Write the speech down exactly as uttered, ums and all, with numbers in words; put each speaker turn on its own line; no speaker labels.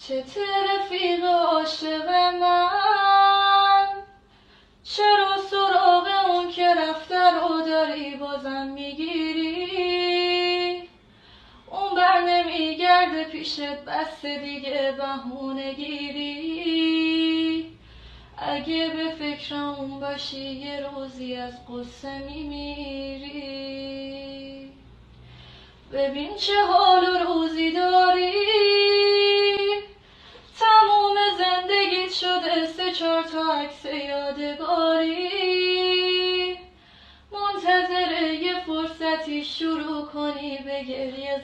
چته رفیق عاشق من، چرا سراغ اون که رفته رو داری بازم میگیری؟ اون بر نمیگرده پیشت، بس دیگه بهونه گیری. اگه به فکر اون باشی یه روزی از قصه میمیری. ببین چه حال و روزی داری، تموم زندگیت شده سه چهار تا عکس یادگاری. منتظر یه فرصتی شروع کنی به گریه